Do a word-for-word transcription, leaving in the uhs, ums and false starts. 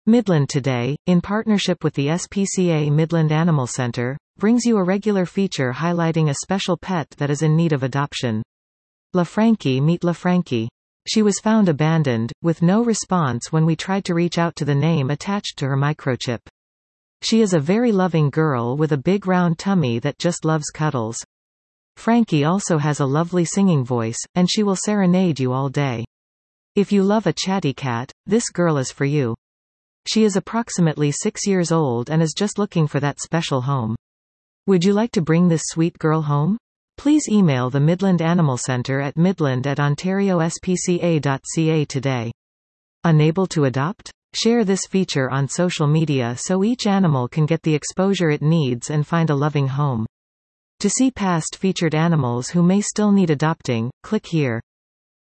Midland Today, in partnership with the S P C A Midland Animal Center, brings you a regular feature highlighting a special pet that is in need of adoption. La Frankie. Meet La Frankie. She was found abandoned, with no response when we tried to reach out to the name attached to her microchip. She is a very loving girl with a big round tummy that just loves cuddles. Frankie also has a lovely singing voice, and she will serenade you all day. If you love a chatty cat, this girl is for you. She is approximately six years old and is just looking for that special home. Would you like to bring this sweet girl home? Please email the Midland Animal Center at midland at ontario s p c a dot c a today. Unable to adopt? Share this feature on social media so each animal can get the exposure it needs and find a loving home. To see past featured animals who may still need adopting, click here.